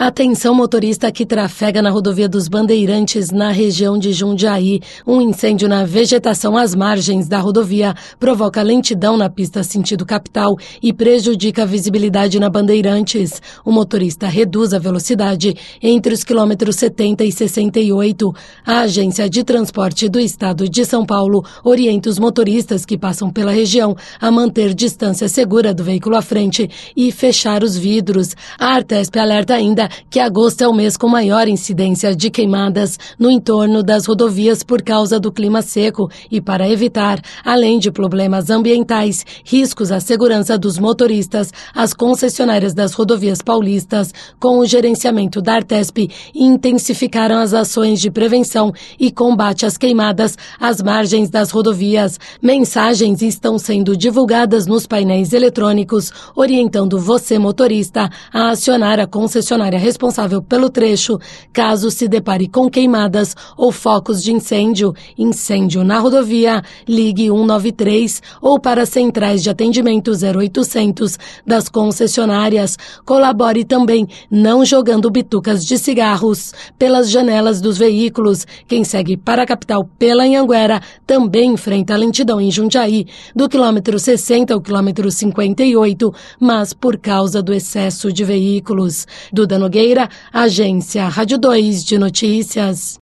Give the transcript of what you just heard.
Atenção motorista que trafega na rodovia dos Bandeirantes, na região de Jundiaí. Um incêndio na vegetação às margens da rodovia provoca lentidão na pista sentido capital e prejudica a visibilidade na Bandeirantes. O motorista reduz a velocidade entre os quilômetros 70 e 68. A Agência de Transporte do Estado de São Paulo orienta os motoristas que passam pela região a manter distância segura do veículo à frente e fechar os vidros. A Artesp alerta ainda que agosto é o mês com maior incidência de queimadas no entorno das rodovias por causa do clima seco e para evitar, além de problemas ambientais, riscos à segurança dos motoristas, as concessionárias das rodovias paulistas, com o gerenciamento da Artesp, intensificaram as ações de prevenção e combate às queimadas às margens das rodovias. Mensagens estão sendo divulgadas nos painéis eletrônicos, orientando você, motorista, a acionar a concessionária responsável pelo trecho, caso se depare com queimadas ou focos de incêndio. Incêndio na rodovia, ligue 193 ou para centrais de atendimento 0800 das concessionárias. Colabore também não jogando bitucas de cigarros pelas janelas dos veículos. Quem segue para a capital pela Anhanguera também enfrenta a lentidão em Jundiaí, do quilômetro 60 ao quilômetro 58, mas por causa do excesso de veículos. Duda Nogueira, Agência Rádio 2 de Notícias.